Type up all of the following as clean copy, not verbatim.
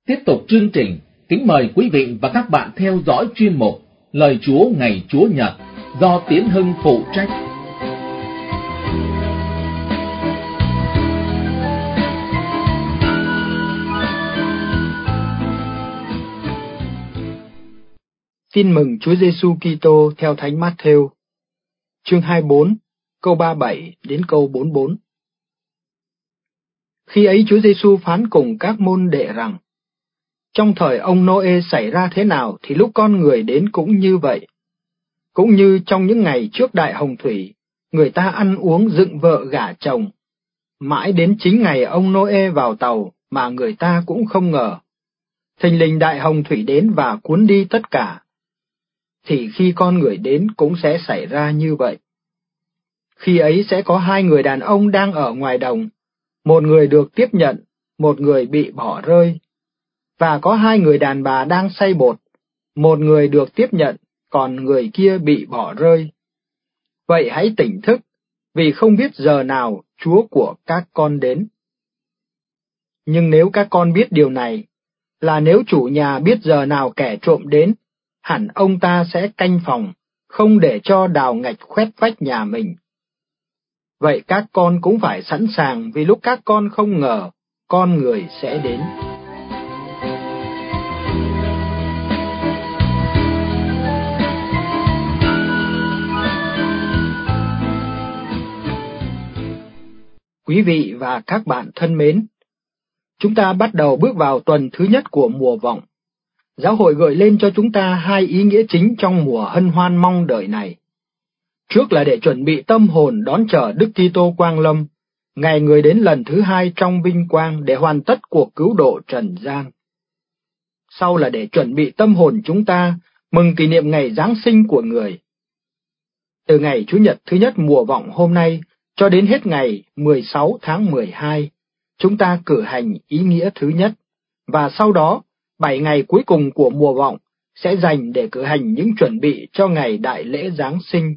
Tiếp tục chương trình, kính mời quý vị và các bạn theo dõi chuyên mục Lời Chúa ngày Chúa Nhật do Tiến Hưng phụ trách. Tin mừng Chúa Giêsu Kitô theo Thánh Mát-thêu, chương 24, câu 37 đến câu 44. Khi ấy Chúa Giêsu phán cùng các môn đệ rằng: trong thời ông Nô-ê xảy ra thế nào thì lúc con người đến cũng như vậy. Cũng như trong những ngày trước đại hồng thủy, người ta ăn uống dựng vợ gả chồng, mãi đến chính ngày ông Nô-ê vào tàu mà người ta cũng không ngờ. Thình lình đại hồng thủy đến và cuốn đi tất cả. Thì khi con người đến cũng sẽ xảy ra như vậy. Khi ấy sẽ có hai người đàn ông đang ở ngoài đồng, một người được tiếp nhận, một người bị bỏ rơi. Và có hai người đàn bà đang xay bột, một người được tiếp nhận, còn người kia bị bỏ rơi. Vậy hãy tỉnh thức, vì không biết giờ nào Chúa của các con đến. Nhưng nếu các con biết điều này, là nếu chủ nhà biết giờ nào kẻ trộm đến, hẳn ông ta sẽ canh phòng, không để cho đào ngạch khoét vách nhà mình. Vậy các con cũng phải sẵn sàng, vì lúc các con không ngờ, con người sẽ đến. Quý vị và các bạn thân mến, chúng ta bắt đầu bước vào tuần thứ nhất của mùa vọng. Giáo hội gợi lên cho chúng ta hai ý nghĩa chính trong mùa hân hoan mong đợi này. Trước là để chuẩn bị tâm hồn đón chờ Đức Kitô quang lâm, ngày người đến lần thứ hai trong vinh quang để hoàn tất cuộc cứu độ trần gian. Sau là để chuẩn bị tâm hồn chúng ta mừng kỷ niệm ngày Giáng sinh của người. Từ ngày Chủ nhật thứ nhất mùa vọng hôm nay cho đến hết ngày 16 tháng 12, chúng ta cử hành ý nghĩa thứ nhất, và sau đó, 7 ngày cuối cùng của mùa vọng sẽ dành để cử hành những chuẩn bị cho ngày đại lễ Giáng sinh.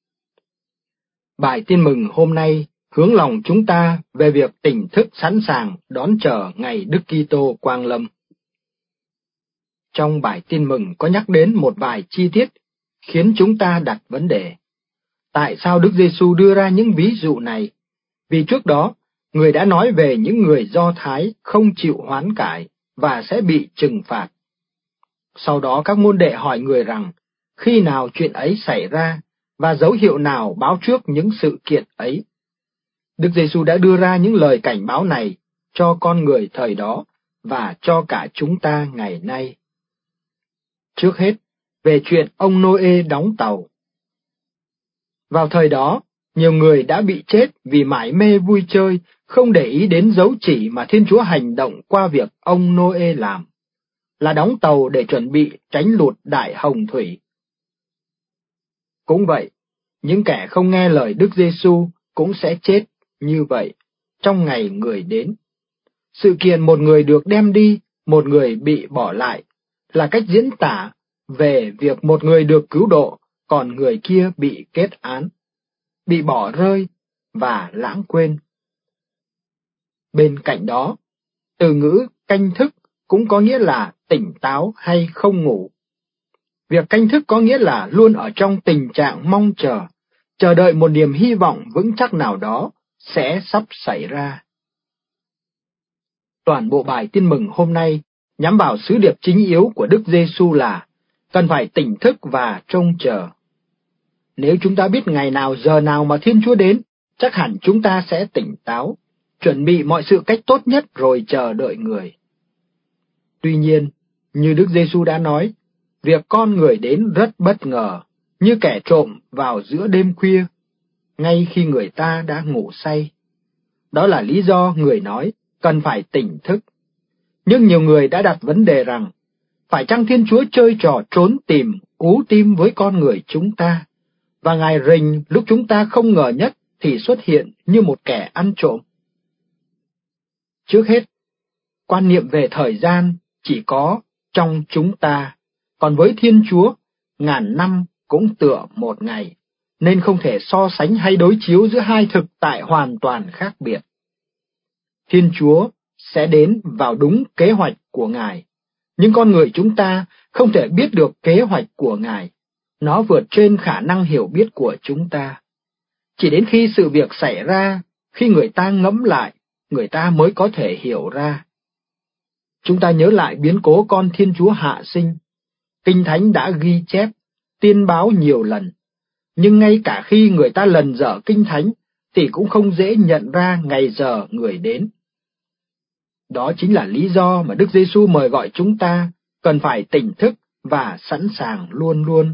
Bài tin mừng hôm nay hướng lòng chúng ta về việc tỉnh thức sẵn sàng đón chờ ngày Đức Kitô quang lâm. Trong bài tin mừng có nhắc đến một vài chi tiết khiến chúng ta đặt vấn đề. Tại sao Đức Giêsu đưa ra những ví dụ này? Vì trước đó, người đã nói về những người Do Thái không chịu hoán cải và sẽ bị trừng phạt. Sau đó các môn đệ hỏi người rằng, khi nào chuyện ấy xảy ra và dấu hiệu nào báo trước những sự kiện ấy? Đức Giêsu đã đưa ra những lời cảnh báo này cho con người thời đó và cho cả chúng ta ngày nay. Trước hết, về chuyện ông Nô-ê đóng tàu. Vào thời đó, nhiều người đã bị chết vì mải mê vui chơi, không để ý đến dấu chỉ mà Thiên Chúa hành động qua việc ông Nô-ê làm, là đóng tàu để chuẩn bị tránh lụt đại hồng thủy. Cũng vậy, những kẻ không nghe lời Đức Giêsu cũng sẽ chết như vậy trong ngày người đến. Sự kiện một người được đem đi, một người bị bỏ lại, là cách diễn tả về việc một người được cứu độ, còn người kia bị kết án, bị bỏ rơi và lãng quên. Bên cạnh đó, từ ngữ canh thức cũng có nghĩa là tỉnh táo hay không ngủ. Việc canh thức có nghĩa là luôn ở trong tình trạng mong chờ, chờ đợi một niềm hy vọng vững chắc nào đó sẽ sắp xảy ra. Toàn bộ bài tin mừng hôm nay nhắm vào sứ điệp chính yếu của Đức Giêsu là cần phải tỉnh thức và trông chờ. Nếu chúng ta biết ngày nào giờ nào mà Thiên Chúa đến, chắc hẳn chúng ta sẽ tỉnh táo, chuẩn bị mọi sự cách tốt nhất rồi chờ đợi người. Tuy nhiên, như Đức Giêsu đã nói, việc con người đến rất bất ngờ, như kẻ trộm vào giữa đêm khuya, ngay khi người ta đã ngủ say. Đó là lý do người nói cần phải tỉnh thức. Nhưng nhiều người đã đặt vấn đề rằng, phải chăng Thiên Chúa chơi trò trốn tìm, ú tim với con người chúng ta, và Ngài rình lúc chúng ta không ngờ nhất thì xuất hiện như một kẻ ăn trộm? Trước hết, quan niệm về thời gian chỉ có trong chúng ta, còn với Thiên Chúa, ngàn năm cũng tựa một ngày, nên không thể so sánh hay đối chiếu giữa hai thực tại hoàn toàn khác biệt. Thiên Chúa sẽ đến vào đúng kế hoạch của Ngài. Nhưng con người chúng ta không thể biết được kế hoạch của Ngài. Nó vượt trên khả năng hiểu biết của chúng ta. Chỉ đến khi sự việc xảy ra, khi người ta ngẫm lại, người ta mới có thể hiểu ra. Chúng ta nhớ lại biến cố con Thiên Chúa hạ sinh. Kinh Thánh đã ghi chép, tiên báo nhiều lần. Nhưng ngay cả khi người ta lần dở Kinh Thánh, thì cũng không dễ nhận ra ngày giờ người đến. Đó chính là lý do mà Đức Giêsu mời gọi chúng ta cần phải tỉnh thức và sẵn sàng luôn luôn.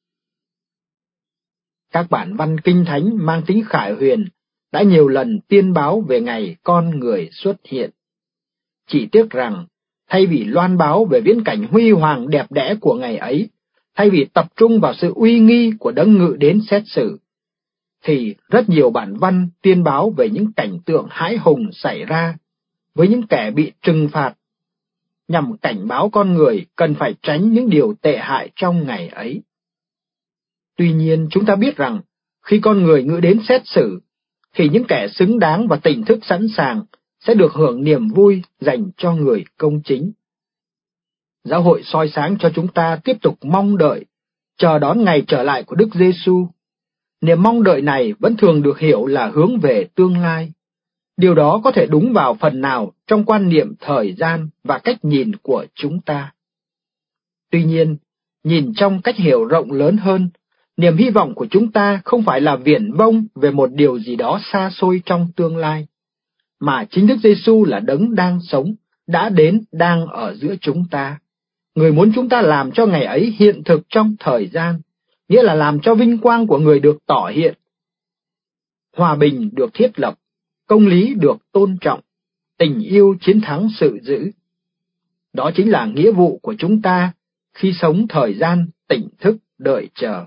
Các bản văn Kinh Thánh mang tính khải huyền đã nhiều lần tiên báo về ngày con người xuất hiện. Chỉ tiếc rằng, thay vì loan báo về viễn cảnh huy hoàng đẹp đẽ của ngày ấy, thay vì tập trung vào sự uy nghi của đấng ngự đến xét xử, thì rất nhiều bản văn tiên báo về những cảnh tượng hãi hùng xảy ra với những kẻ bị trừng phạt, nhằm cảnh báo con người cần phải tránh những điều tệ hại trong ngày ấy. Tuy nhiên chúng ta biết rằng, khi con người ngự đến xét xử, thì những kẻ xứng đáng và tỉnh thức sẵn sàng sẽ được hưởng niềm vui dành cho người công chính. Giáo hội soi sáng cho chúng ta tiếp tục mong đợi, chờ đón ngày trở lại của Đức Giêsu. Niềm mong đợi này vẫn thường được hiểu là hướng về tương lai. Điều đó có thể đúng vào phần nào trong quan niệm thời gian và cách nhìn của chúng ta. Tuy nhiên, nhìn trong cách hiểu rộng lớn hơn, niềm hy vọng của chúng ta không phải là viển vông về một điều gì đó xa xôi trong tương lai, mà chính Đức Giêsu là đấng đang sống, đã đến, đang ở giữa chúng ta. Người muốn chúng ta làm cho ngày ấy hiện thực trong thời gian, nghĩa là làm cho vinh quang của người được tỏ hiện. Hòa bình được thiết lập, công lý được tôn trọng, tình yêu chiến thắng sự dữ. Đó chính là nghĩa vụ của chúng ta khi sống thời gian tỉnh thức đợi chờ.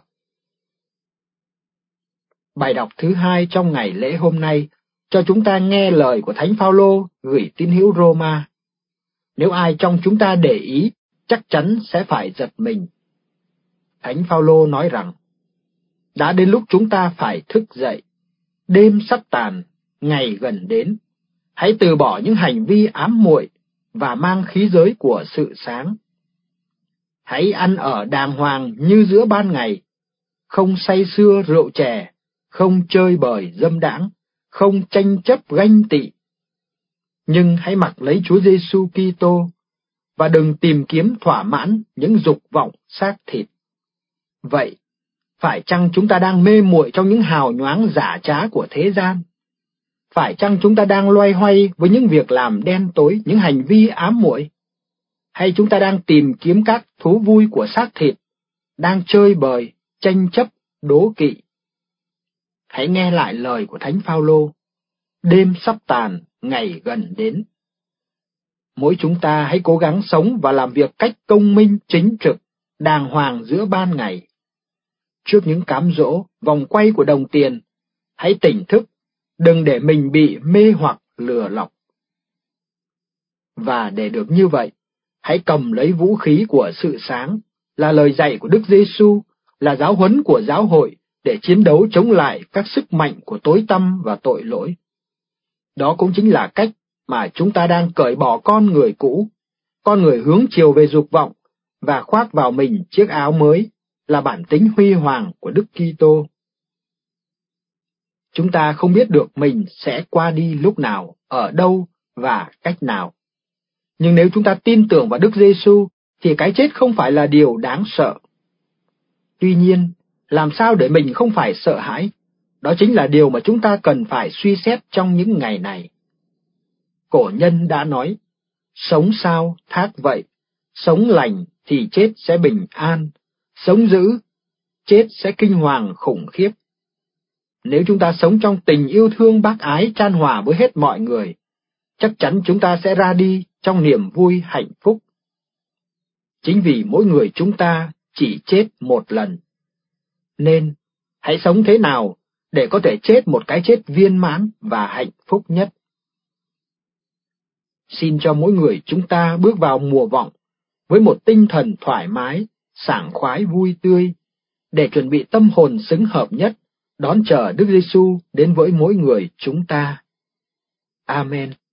Bài đọc thứ 2 trong ngày lễ hôm nay cho chúng ta nghe lời của Thánh Phaolô gửi tín hữu Roma. Nếu ai trong chúng ta để ý, chắc chắn sẽ phải giật mình. Thánh Phaolô nói rằng, đã đến lúc chúng ta phải thức dậy, đêm sắp tàn, ngày gần đến. Hãy từ bỏ những hành vi ám muội và mang khí giới của sự sáng. Hãy ăn ở đàng hoàng như giữa ban ngày, không say sưa rượu chè, không chơi bời dâm đãng, không tranh chấp ganh tị. Nhưng hãy mặc lấy Chúa Giêsu Kitô và đừng tìm kiếm thỏa mãn những dục vọng xác thịt. Vậy, phải chăng chúng ta đang mê muội trong những hào nhoáng giả trá của thế gian? Phải chăng chúng ta đang loay hoay với những việc làm đen tối, những hành vi ám muội? Hay chúng ta đang tìm kiếm các thú vui của xác thịt, đang chơi bời, tranh chấp, đố kỵ? Hãy nghe lại lời của Thánh Phaolô, đêm sắp tàn, ngày gần đến. Mỗi chúng ta hãy cố gắng sống và làm việc cách công minh, chính trực, đàng hoàng giữa ban ngày. Trước những cám dỗ, vòng quay của đồng tiền, hãy tỉnh thức, đừng để mình bị mê hoặc lừa lọc. Và để được như vậy, hãy cầm lấy vũ khí của sự sáng, là lời dạy của Đức Giêsu, là giáo huấn của giáo hội để chiến đấu chống lại các sức mạnh của tối tăm và tội lỗi. Đó cũng chính là cách mà chúng ta đang cởi bỏ con người cũ, con người hướng chiều về dục vọng, và khoác vào mình chiếc áo mới, là bản tính huy hoàng của Đức Kitô. Chúng ta không biết được mình sẽ qua đi lúc nào, ở đâu và cách nào. Nhưng nếu chúng ta tin tưởng vào Đức Giêsu, thì cái chết không phải là điều đáng sợ. Tuy nhiên, làm sao để mình không phải sợ hãi? Đó chính là điều mà chúng ta cần phải suy xét trong những ngày này. Cổ nhân đã nói, sống sao thác vậy, sống lành thì chết sẽ bình an, sống dữ, chết sẽ kinh hoàng khủng khiếp. Nếu chúng ta sống trong tình yêu thương bác ái chan hòa với hết mọi người, chắc chắn chúng ta sẽ ra đi trong niềm vui hạnh phúc. Chính vì mỗi người chúng ta chỉ chết một lần, nên hãy sống thế nào để có thể chết một cái chết viên mãn và hạnh phúc nhất. Xin cho mỗi người chúng ta bước vào mùa vọng với một tinh thần thoải mái, sảng khoái vui tươi, để chuẩn bị tâm hồn xứng hợp nhất đón chờ Đức Giêsu đến với mỗi người chúng ta. Amen.